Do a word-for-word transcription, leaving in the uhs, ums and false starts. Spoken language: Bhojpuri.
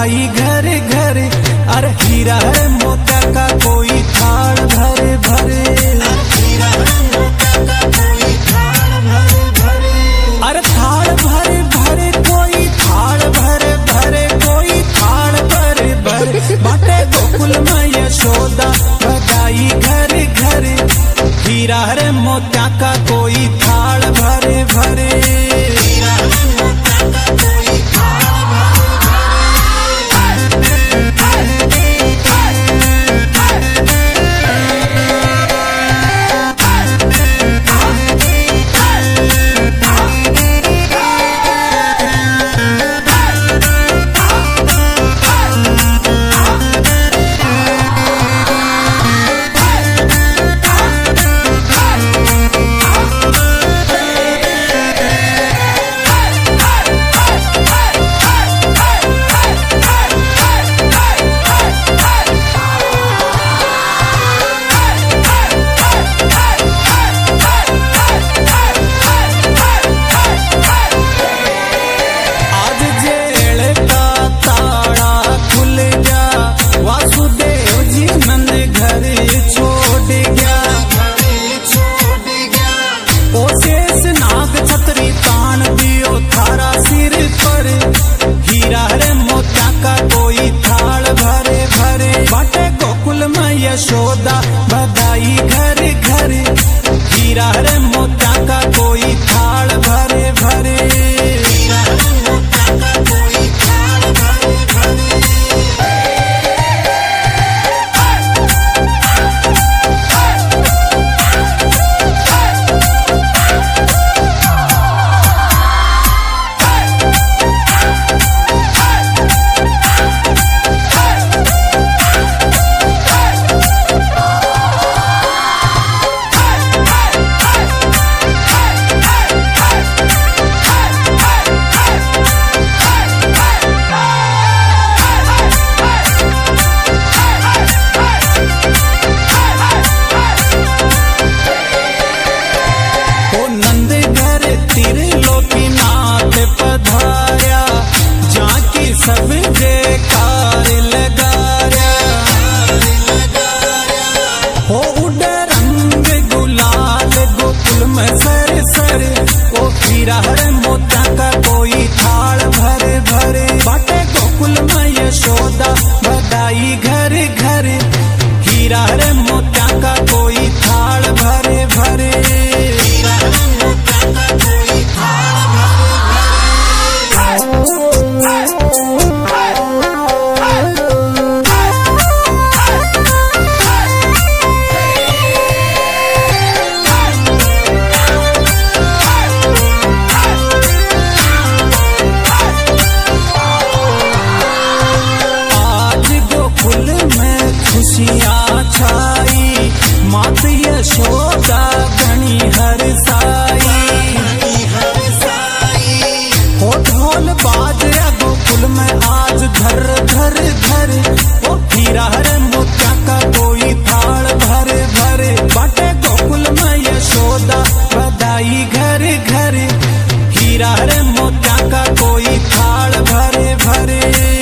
बधाई घर घर। अरे हीरा है मोत्या का कोई थाल भरे भरे, हीरा है मोत्या का कोई थाल भरे भरे। अरे थाल भरे भरे कोई थाल भरे भरे कोई थाल भरे भरे। बाटे गोकुल में यशोदा बधाई घर घर। हीरा है मोत्या का कोई थाल भरे भरे, हीरा है मोत्या का कोई थाल यशोदा बधाई घर घर। हीरा रे मोत्या का कोई थाल भरे भरे, हीरा रे मोत्या का कोई थाल भरे भरे। सब जयकार लगाया हो उड़ रंग गुलाल गोकुल में सर सर। ओ हीरा है मोत्या का कोई थाल भरे भरे। बाटे गोकुल में यशोदा बधाई घर घर। हीरा है मोत्या का कोई थाल भरे भरे, हीरा है मोत्या का कोई थाल भरे भरे। खुशियाँ छाई मात यशोदा घनी हर साई। हो ढोल बाजरा गोकुल में आज धर धर धर। ओ हीरा रे मोत्या का कोई थाल भरे भरे। बाटे गोकुल में यशोदा बधाई घर घर। हीरा रे मोत्या का कोई थाल भरे भरे।